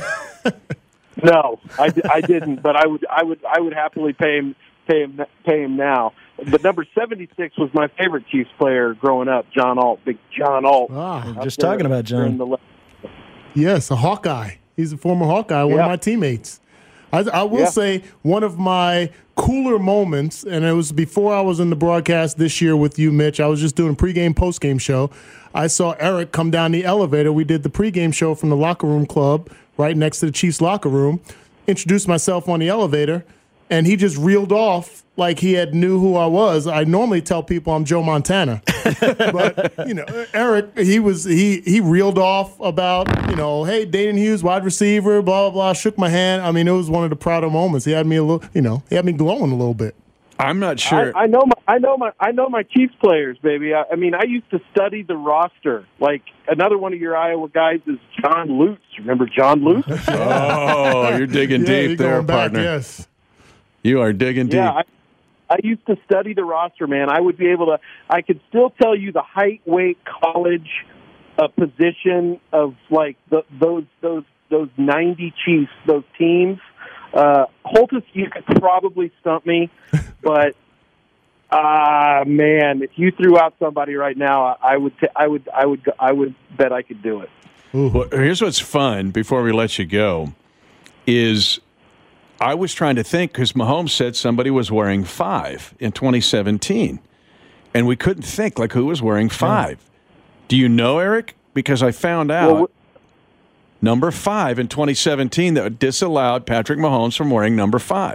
No, I, di- I didn't, but I would, I would, I would happily pay him, pay him, pay him now. But number seventy-six was my favorite Chiefs player growing up, John Alt, big John Alt. Ah, Out just there talking about John. during the le- Yes, a Hawkeye. He's a former Hawkeye, one Yeah. of my teammates. I, I will Yeah. say one of my cooler moments, and it was before I was in the broadcast this year with you, Mitch. I was just doing a pregame, postgame show. I saw Eric come down the elevator. We did the pregame show from the locker room club right next to the Chiefs locker room. Introduced myself on the elevator, and he just reeled off like he had knew who I was. I normally tell people I'm Joe Montana, but you know, Eric, he was he he reeled off about, you know, hey, Danon Hughes, wide receiver, blah blah blah. Shook my hand. I mean, it was one of the prouder moments. He had me a little, you know, he had me glowing a little bit. I'm not sure. I, I know my, I know my, I know my Chiefs players, baby. I, I mean, I used to study the roster. Like another one of your Iowa guys is John Lutz. Remember John Lutz? Oh, you're digging Yeah, deep you're there, going back, partner. yes. You are digging deep. Yeah, I, I used to study the roster, man. I would be able to. I could still tell you the height, weight, college, uh, position of like the, those those those ninety Chiefs, those teams. Uh, Holtis, you could probably stump me, but ah, uh, man, if you threw out somebody right now, I would, t- I would, I would, I would bet I could do it. Well, here's what's fun before we let you go is I was trying to think because Mahomes said somebody was wearing five in twenty seventeen, and we couldn't think like who was wearing five. Do you know, Eric? Because I found out Well, number five in twenty seventeen that disallowed Patrick Mahomes from wearing number five.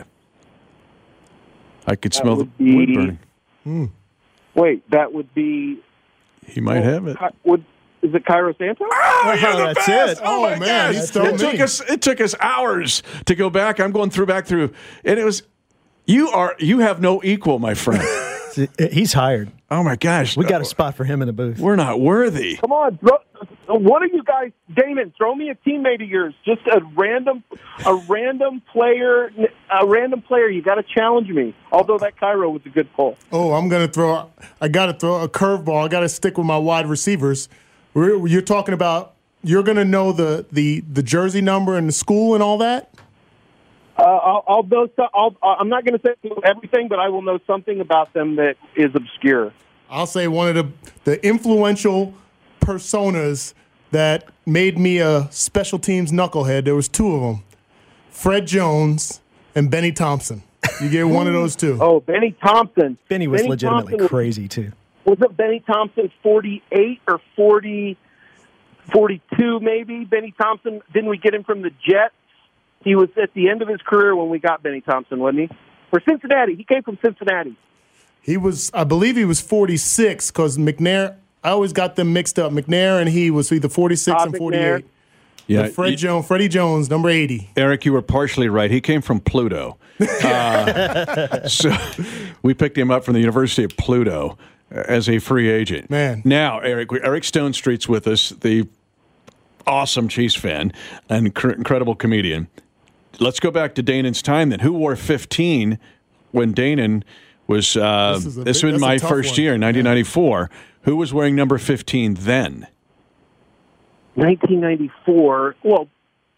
I could That smell the would be- wood burning. Wait, that would be. He might have it. Ky- Would is it Cairo Santos? Oh, you're the that's best. it. Oh, Oh, my man, he gosh. stole It took me. us it took us hours to go back. I'm going through back through and it was you are you have no equal, my friend. He's hired. Oh my gosh. We got a spot for him in the booth. We're not worthy. Come on, throw, one of you guys, Damon, throw me a teammate of yours. Just a random, a random player, a random player. You got to challenge me. Although that Cairo was a good pull. Oh, I'm gonna throw. I got to throw a curveball. I got to stick with my wide receivers. We're, you're talking about you're going to know the, the, the jersey number and the school and all that? Uh, I'll, I'll know. So, I'll, I'm not going to say everything, but I will know something about them that is obscure. I'll say one of the the influential personas that made me a special teams knucklehead. There was two of them, Fred Jones and Benny Thompson. You get one of those two. Oh, Benny Thompson. Benny was Benny legitimately Thompson was, crazy, too. Was it Benny Thompson forty-eight or forty, forty-two maybe? Benny Thompson, didn't we get him from the Jets? He was at the end of his career when we got Benny Thompson, wasn't he? For Cincinnati. He came from Cincinnati. He was, I believe he was forty-six because McNair, I always got them mixed up. McNair and he was either forty-six Todd and forty-eight. McNair. Yeah, But Fred you- Jones, Freddie Jones, number eighty. Eric, you were partially right. He came from Pluto. Uh, so we picked him up from the University of Pluto as a free agent. Man. Now, Eric, Eric Stone Street's with us, the awesome Chiefs fan and cr- incredible comedian. Let's go back to Danon's time then. Who wore fifteen when Danon was, uh, This this, is a big- was that's a my tough first one. year, nineteen ninety-four. Who was wearing number fifteen then? nineteen ninety-four. Well,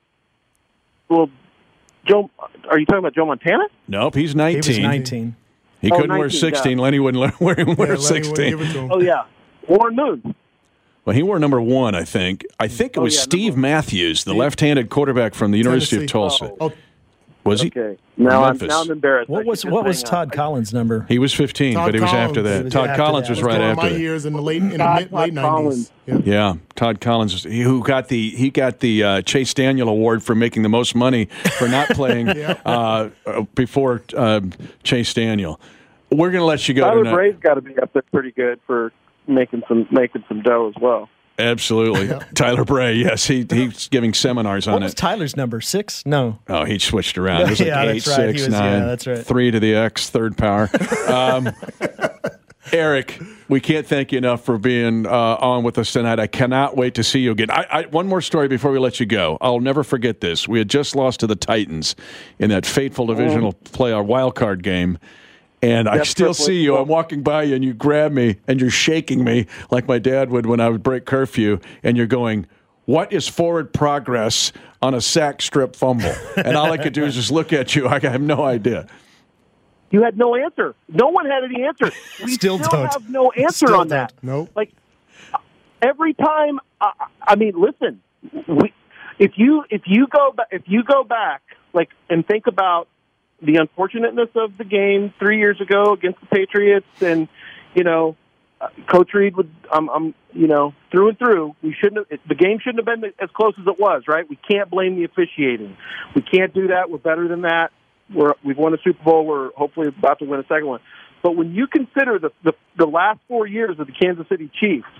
well, Joe. Are you talking about Joe Montana? Nope, he's nineteen. He was nineteen. He Oh, couldn't wear nineteen, sixteen. yeah. Lenny wouldn't let- wear, wear Yeah, Lenny sixteen. wouldn't give it to him. Oh yeah, Warren Moon. Well, he wore number one, I think. I think it Oh, was yeah, Steve number- Matthews, the left-handed quarterback from the University of Tennessee. Tulsa. Oh, Was he? Okay. Now I'm, Memphis. now I'm embarrassed. I What should was just what was hang Todd up. Collins' number? He was fifteen, Todd but he was Collins. after He that. was Todd after Collins that. was was right during after my that. years in the late in the Todd- mid, late Todd nineties. Yeah. Yeah, Todd Collins, he, who got the he got the uh, Chase Daniel Award for making the most money for not playing uh, uh, before uh, Chase Daniel. We're going to let you go Tyler tonight. Bray's got to be up there pretty good for making some making some dough as well. Absolutely, Tyler Bray. Yes, he he's giving seminars on What was it. Tyler's number? Six? No. Oh, he switched around. It was like Yeah, eight, that's right. He six, was- yeah, nine, that's right. three to the X, third power. Um, Eric, we can't thank you enough for being uh, on with us tonight. I cannot wait to see you again. I, I, one more story before we let you go. I'll never forget this. We had just lost to the Titans in that fateful divisional play, our wild card game. And I Yep, still Triple- see you. I'm walking by you, and you grab me, and you're shaking me like my dad would when I would break curfew. And you're going, "What is forward progress on a sack strip fumble?" And all I could do is just look at you. I have no idea. You had no answer. No one had any answer. We Still still, don't. have no answer Still on that. Nope. Like every time, I, I mean, listen. We, if you if you go ba- if you go back, like, and think about the unfortunateness of the game three years ago against the Patriots, and you know, uh, Coach Reed would, um, um, you know, through and through, we shouldn't have, the game shouldn't have been as close as it was, right? We can't blame the officiating. We can't do that. We're better than that. We're, we've won a Super Bowl. We're hopefully about to win a second one. But when you consider the, the, the last four years of the Kansas City Chiefs,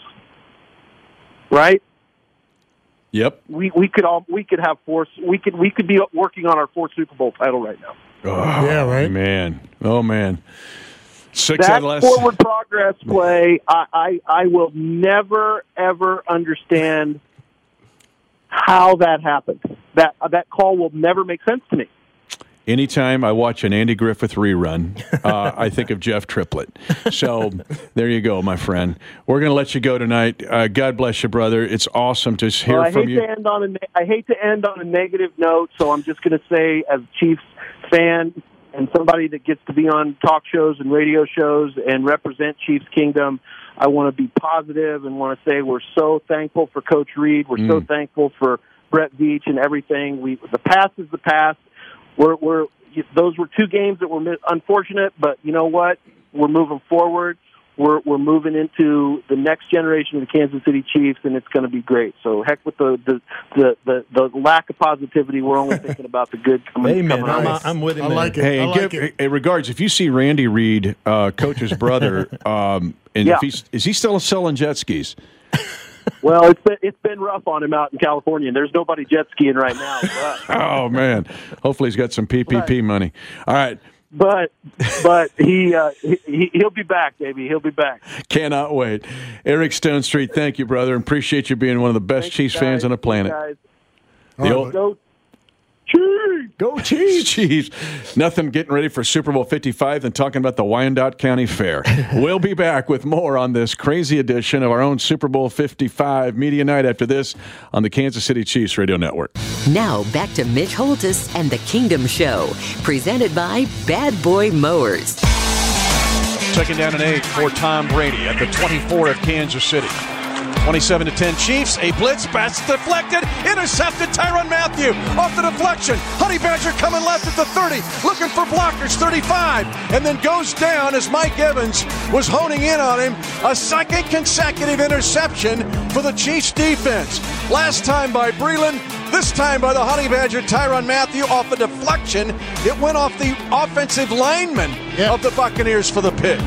right? Yep. We we could all we could have four. We could we could be working on our fourth Super Bowl title right now. Oh, Yeah, right. man. Oh, man. Six out That of last. forward progress play, I, I I will never ever understand how that happened. That that call will never make sense to me. Anytime I watch an Andy Griffith rerun, uh, I think of Jeff Triplett. So there you go, my friend. We're going to let you go tonight. Uh, God bless you, brother. It's awesome to hear Well, I from hate you. to end on a ne- I hate to end on a negative note, so I'm just going to say, as a Chiefs fan and somebody that gets to be on talk shows and radio shows and represent Chiefs Kingdom, I want to be positive and want to say we're so thankful for Coach Reed. We're so Mm. thankful for Brett Veach and everything. We the past is the past. We're, we're those were two games that were mi- unfortunate, but you know what? We're moving forward. We're we're moving into the next generation of the Kansas City Chiefs, and it's going to be great. So heck with the the, the, the, the lack of positivity. We're only thinking about the good coming. Amen. coming I'm, out. I'm with him. I man. like it. Hey, I and like give, it. hey, regards. If you see Randy Reed, uh, Coach's brother, um, and Yeah. if he's is he still selling jet skis? Well, it's been it's been rough on him out in California. There's nobody jet skiing right now. But, Oh man, hopefully he's got some P P P money. All right, but but he, uh, he he'll be back, baby. He'll be back. cannot wait. Eric Stone Street, thank you, brother, and appreciate you being one of the best Thank Chiefs you, fans guys. on the planet. Guys. The old, Go Chiefs! Go Chiefs! Chiefs. Nothing getting ready for Super Bowl fifty-five than talking about the Wyandotte County Fair. We'll be back with more on this crazy edition of our own Super Bowl fifty-five Media Night after this on the Kansas City Chiefs Radio Network. Now back to Mitch Holthus and the Kingdom Show, presented by Bad Boy Mowers. Second down and eight for Tom Brady at the twenty-four of Kansas City. twenty-seven to ten Chiefs. A blitz pass deflected. Intercepted. Tyrann Mathieu off the deflection. Honey Badger coming left at the thirty. Looking for blockers. thirty-five. And then goes down as Mike Evans was honing in on him. A second consecutive interception for the Chiefs defense. Last time by Breeland. This time by the Honey Badger, Tyrann Mathieu off a deflection. It went off the offensive lineman yep. of the Buccaneers for the pick.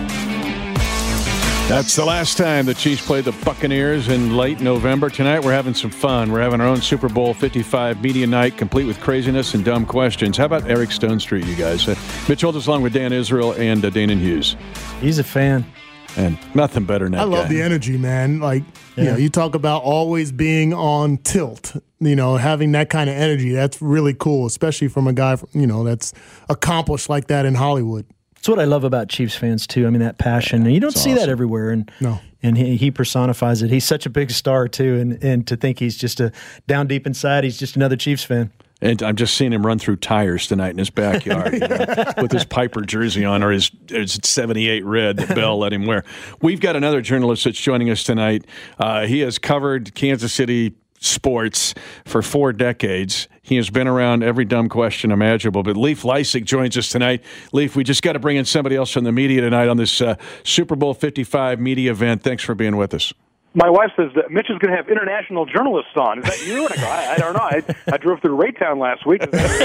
That's the last time the Chiefs played the Buccaneers in late November. Tonight we're having some fun. We're having our own Super Bowl fifty-five media night, complete with craziness and dumb questions. How about Eric Stone Street, you guys? Uh, Mitch Holthus along with Dan Israel and uh, Danon Hughes. He's a fan. And nothing better than that I love guy. the energy, man. Like, yeah. you know, you talk about always being on tilt, you know, having that kind of energy. That's really cool, especially from a guy, you know, that's accomplished like that in Hollywood. That's what I love about Chiefs fans, too. I mean, that passion. And you don't see awesome. that everywhere. And no. And he, he personifies it. He's such a big star, too. And, and to think he's just a down deep inside, he's just another Chiefs fan. And I'm just seeing him run through tires tonight in his backyard you know, with his Piper jersey on or his, his seventy-eight red that Bell let him wear. We've got another journalist that's joining us tonight. Uh, he has covered Kansas City sports for four decades. He has been around every dumb question imaginable. But Leif Leissig joins us tonight. Leif, we just got to bring in somebody else from the media tonight on this uh, Super Bowl fifty-five media event. Thanks for being with us. My wife says that Mitch is going to have international journalists on. Is that you? And I go, I, I don't know. I, I drove through Raytown last week.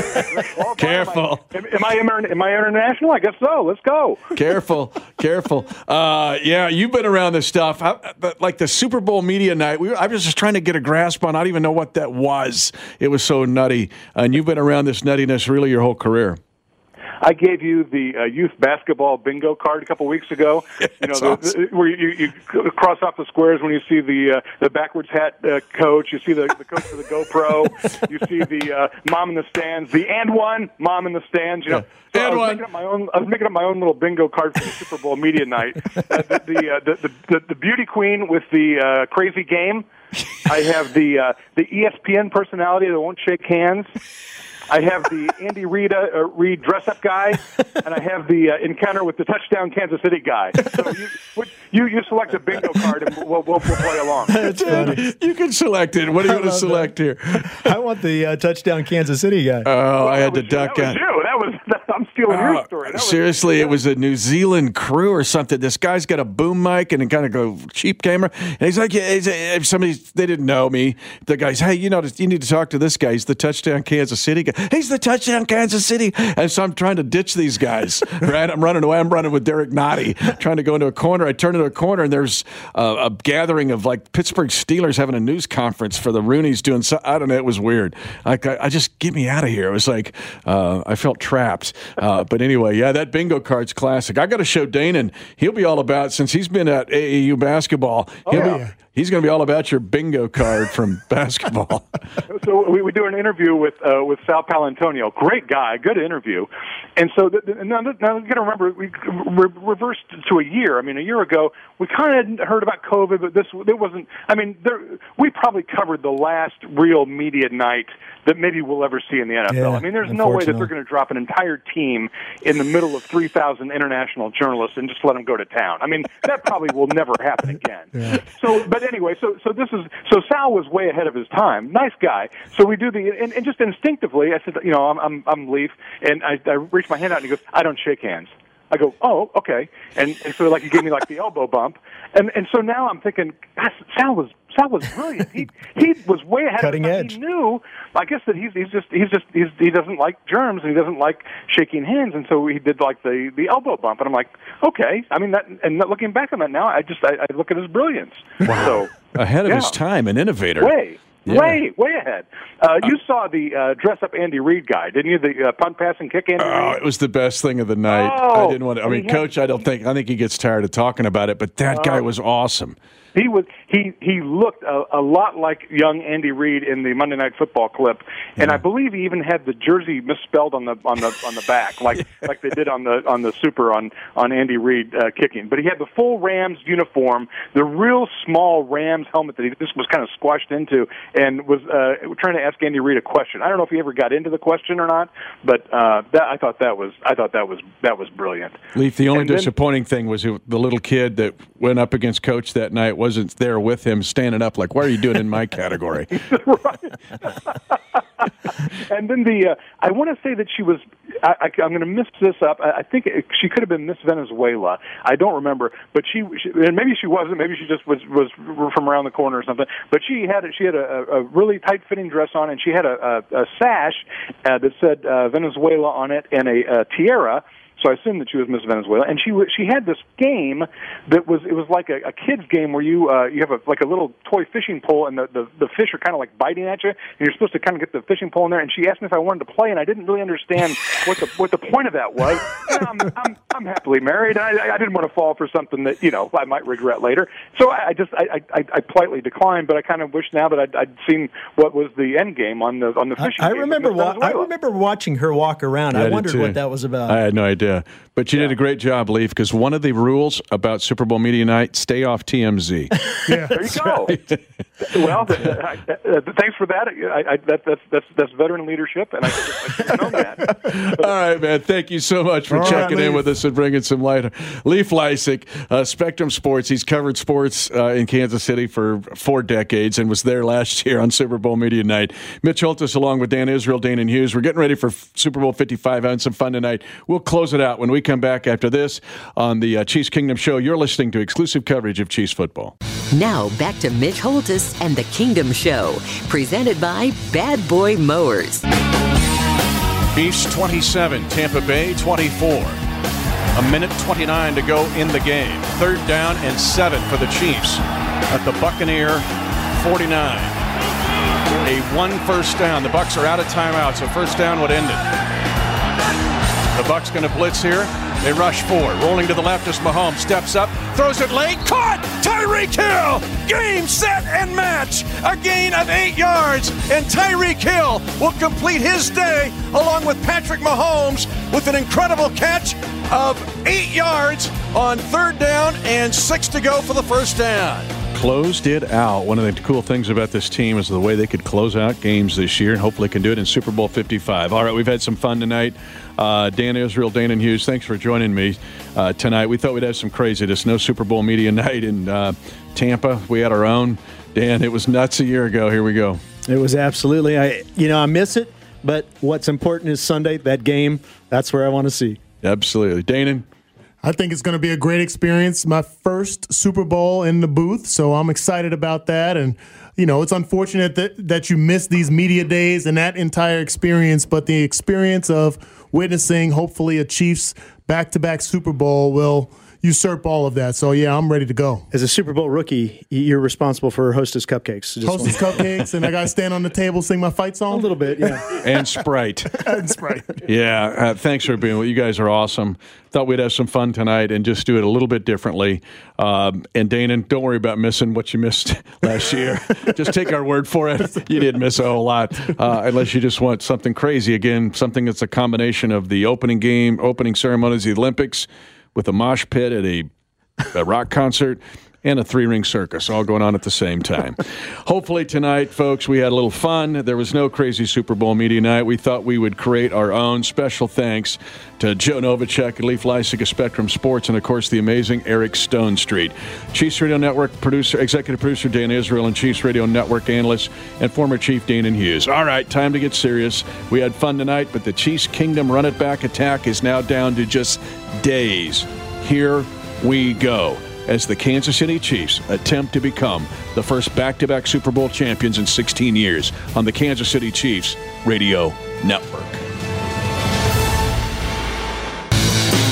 Careful. Am I, am, I, am I international? I guess so. Let's go. Careful. Careful. Uh, yeah, you've been around this stuff. I, but like the Super Bowl media night, we were, I was just trying to get a grasp on. I don't even know what that was. It was so nutty. And you've been around this nuttiness really your whole career. I gave you the uh, youth basketball bingo card a couple weeks ago. You know, the, awesome. the, where you, you cross off the squares when you see the uh, the backwards hat uh, coach. You see the, the coach for the GoPro. You see the uh, mom in the stands. The and one mom in the stands. You know, so and I was one. making up my own. I was making up my own little bingo card for the Super Bowl media night. Uh, the the, uh, the, the the beauty queen with the uh, crazy game. I have the uh, the E S P N personality that won't shake hands. I have the Andy Reid, uh, Reid dress-up guy, and I have the uh, encounter with the touchdown Kansas City guy. So you you, you select a bingo card, and we'll, we'll, we'll play along. That's funny. You can select it. What are you going to select that. here? I want the uh, touchdown Kansas City guy. Oh, well, I had to was, duck that out. Was you. That was that, I'm stealing uh, your story. That seriously, was, it was a New Zealand crew or something. This guy's got a boom mic and a kind of go cheap camera, and he's like, yeah, he's, if somebody they didn't know me, the guy's, hey, you know, you need to talk to this guy. He's the touchdown Kansas City guy. He's the touchdown Kansas City. And so I'm trying to ditch these guys, right? I'm running away. I'm running with Derek Nottie, trying to go into a corner. I turn into a corner, and there's a, a gathering of like Pittsburgh Steelers having a news conference for the Rooneys doing so, I don't know. It was weird. Like, I, I just, get me out of here. It was like, uh, I felt trapped. Uh, but anyway, yeah, that bingo card's classic. I got to show Danon. He'll be all about, since he's been at A A U basketball, he'll oh, yeah. be, he's going to be all about your bingo card from basketball. So we, we do an interview with uh, with Sal Paolantonio. Great guy, good interview. And so the, the, now, now you got to remember, we re- reversed to a year. I mean, a year ago, we kind of heard about COVID, but this it wasn't. I mean, there, we probably covered the last real media night that maybe we'll ever see in the N F L. Yeah, I mean, there's no way that they're going to drop an entire team in the middle of three thousand international journalists and just let them go to town. I mean, that probably will never happen again. Yeah. So, but anyway, so so this is so Sal was way ahead of his time. Nice guy. So we do the and, and just instinctively, I said, you know, I'm I'm, I'm Leif, and I, I reached my hand out, and he goes, I don't shake hands. I go, oh, okay, and and so like he gave me like the elbow bump, and and so now I'm thinking, gosh, Sal was Sal was brilliant. He he was way ahead Cutting of his time. edge. He knew, I guess that he's he's just he's just he's, he doesn't like germs and he doesn't like shaking hands, and so he did like the the elbow bump, and I'm like, okay, I mean that, and looking back on that now, I just I, I look at his brilliance. Wow. So ahead of yeah. his time, an innovator. Way. Yeah. Way, way ahead. Uh, you saw the uh, dress-up Andy Reid guy, didn't you? The uh, punt, pass, and kick Andy Oh, Reid? it was the best thing of the night. Oh, I didn't want to. I mean, he had- Coach, I don't think. I think he gets tired of talking about it, but that guy Oh. was awesome. He was he he looked a, a lot like young Andy Reid in the Monday Night Football clip, and I believe he even had the jersey misspelled on the on the on the back, like like they did on the on the Super on on Andy Reid uh, kicking. But he had the full Rams uniform, the real small Rams helmet that he just was kind of squashed into, and was uh, trying to ask Andy Reid a question. I don't know if he ever got into the question or not, but uh, that I thought that was I thought that was that was brilliant. Leaf, the only And then- disappointing thing was it, the little kid that went up against Coach that night wasn't there with him standing up like, why are you doing in my category? And then the, uh, I want to say that she was, I, I, I'm going to mess this up. I, I think it, she could have been Miss Venezuela. I don't remember, but she, she, and maybe she wasn't. Maybe she just was was from around the corner or something. But she had she had a, a really tight fitting dress on, and she had a, a, a sash uh, that said uh, Venezuela on it, and a, a tiara. So I assumed that she was Miss Venezuela, and she w- she had this game that was it was like a, a kids game where you uh, you have a like a little toy fishing pole, and the, the, the fish are kind of like biting at you, and you're supposed to kind of get the fishing pole in there. And she asked me if I wanted to play, and I didn't really understand what the what the point of that was. And I'm, I'm I'm happily married, and I, I didn't want to fall for something that you know I might regret later. So I, I just I, I, I politely declined, but I kind of wish now that I'd, I'd seen what was the end game on the on the fishing. I game remember. with Miss Wa- I Venezuela. remember watching her walk around. Yeah, I did wondered too. what that was about. I had no idea. But you did a great job, Leaf, because one of the rules about Super Bowl Media Night, stay off T M Z. Yeah, there you go. Well, I, uh, thanks for that. I, I, that that's, that's that's veteran leadership, and I, I should have known that. All right, man. Thank you so much for All right, checking in Leaf. with us and bringing some light. Leaf Lysick, uh, Spectrum Sports. He's covered sports uh, in Kansas City for four decades and was there last year on Super Bowl Media Night. Mitch Holthus along with Dan Israel, Dana Hughes. We're getting ready for Super Bowl fifty-five, having some fun tonight. We'll close it out when we come back after this on the uh, Chiefs Kingdom Show. You're listening to exclusive coverage of Chiefs football. Now back to Mitch Holthus and the Kingdom Show, presented by Bad Boy Mowers. Chiefs twenty-seven, Tampa Bay twenty-four. A minute twenty-nine to go in the game. Third down and seven for the Chiefs at the Buccaneer forty-nine. A one first down. The Bucs are out of timeout, so first down would end it. The Bucs going to blitz here. They rush four. Rolling to the left as Mahomes steps up, throws it late, caught! Tyreek Hill! Game, set, and match! A gain of eight yards, and Tyreek Hill will complete his day along with Patrick Mahomes with an incredible catch of eight yards on third down and six to go for the first down. Closed it out. One of the cool things about this team is the way they could close out games this year, and hopefully can do it in Super Bowl fifty-five. All right, we've had some fun tonight. Uh, Dan Israel, Dana Hughes, thanks for joining me uh, tonight. We thought we'd have some craziness. No Super Bowl Media Night in uh, Tampa. We had our own. Dan, it was nuts a year ago. Here we go. It was absolutely. I, you know, I miss it, but what's important is Sunday, that game. That's where I want to see. Absolutely. Dana? I think it's going to be a great experience. My first Super Bowl in the booth, so I'm excited about that. And, you know, it's unfortunate that, that you miss these media days and that entire experience, but the experience of witnessing, hopefully, a Chiefs back-to-back Super Bowl will usurp all of that. So, yeah, I'm ready to go. As a Super Bowl rookie, you're responsible for Hostess Cupcakes. Just Hostess Cupcakes, and I got to stand on the table, sing my fight song? A little bit, yeah. And Sprite. And Sprite. Yeah, uh, thanks for being with. You guys are awesome. Thought we'd have some fun tonight and just do it a little bit differently. Um, and Dana, don't worry about missing what you missed last year. Just take our word for it. You didn't miss a whole lot, uh, unless you just want something crazy again, something that's a combination of the opening game, opening ceremonies of the Olympics, with a mosh pit at a, a rock concert, and a three-ring circus all going on at the same time. Hopefully tonight, folks, we had a little fun. There was no crazy Super Bowl Media Night. We thought we would create our own. Special thanks to Joe Novacek and Leaf Lysick of Spectrum Sports, and, of course, the amazing Eric Stone Street. Chiefs Radio Network producer, executive producer Dan Israel, and Chiefs Radio Network analyst and former Chief Dana Hughes. All right, time to get serious. We had fun tonight, but the Chiefs Kingdom run-it-back attack is now down to just days. Here we go, as the Kansas City Chiefs attempt to become the first back-to-back Super Bowl champions in sixteen years on the Kansas City Chiefs Radio Network. You've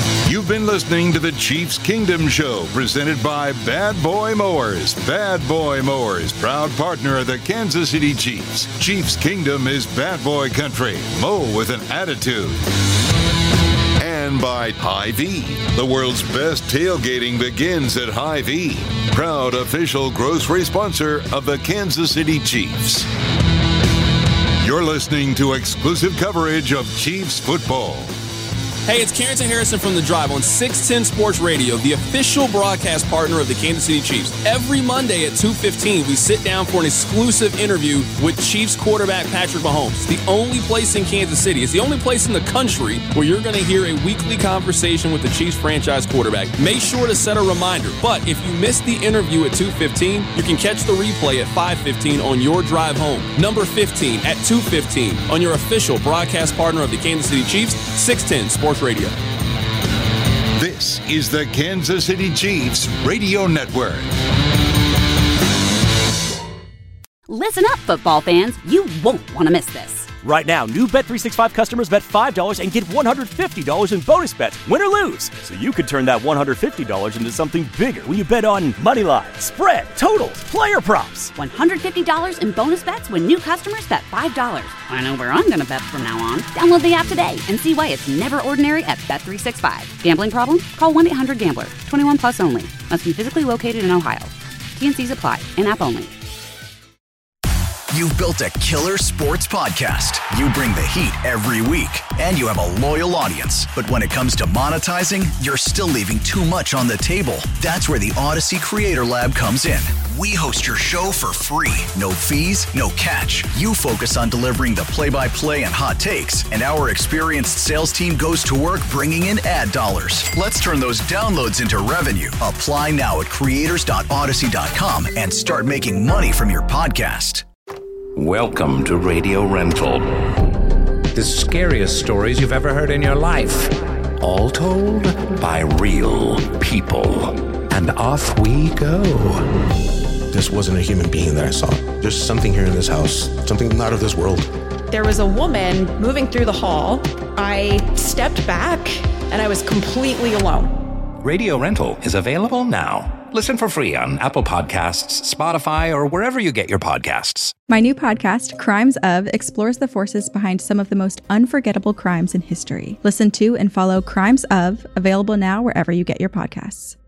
You've been listening to the Chiefs Kingdom Show, presented by Bad Boy Mowers. Bad Boy Mowers, proud partner of the Kansas City Chiefs. Chiefs Kingdom is bad boy country. Mow with an attitude. And by Hy-Vee. The world's best tailgating begins at Hy-Vee. Proud official grocery sponsor of the Kansas City Chiefs. You're listening to exclusive coverage of Chiefs football. Hey, it's Carrington Harrison from The Drive on six ten Sports Radio, the official broadcast partner of the Kansas City Chiefs. Every Monday at two fifteen, we sit down for an exclusive interview with Chiefs quarterback Patrick Mahomes. It's the only place in Kansas City. It's the only place in the country where you're going to hear a weekly conversation with the Chiefs franchise quarterback. Make sure to set a reminder. But if you missed the interview at two fifteen, you can catch the replay at five fifteen on your drive home. Number fifteen at two fifteen on your official broadcast partner of the Kansas City Chiefs, six ten Sports Radio. This is the Kansas City Chiefs Radio Network. Listen up, football fans. You won't want to miss this. Right now, new Bet three sixty-five customers bet five dollars and get one hundred fifty dollars in bonus bets, win or lose. So you could turn that one hundred fifty dollars into something bigger when you bet on money line, spread, totals, player props. one hundred fifty dollars in bonus bets when new customers bet five dollars. I know where I'm going to bet from now on. Download the app today and see why it's never ordinary at Bet three sixty-five. Gambling problem? Call one eight hundred gambler. twenty-one plus only. Must be physically located in Ohio. T and C's apply. In-app only. You've built a killer sports podcast. You bring the heat every week, and you have a loyal audience. But when it comes to monetizing, you're still leaving too much on the table. That's where the Odyssey Creator Lab comes in. We host your show for free. No fees, no catch. You focus on delivering the play-by-play and hot takes, and our experienced sales team goes to work bringing in ad dollars. Let's turn those downloads into revenue. Apply now at creators dot odyssey dot com and start making money from your podcast. Welcome to Radio Rental. The scariest stories you've ever heard in your life. All told by real people. And off we go. This wasn't a human being that I saw. There's something here in this house, something not of this world. There was a woman moving through the hall. I stepped back and I was completely alone. Radio Rental is available now. Listen for free on Apple Podcasts, Spotify, or wherever you get your podcasts. My new podcast, Crimes Of, explores the forces behind some of the most unforgettable crimes in history. Listen to and follow Crimes Of, available now wherever you get your podcasts.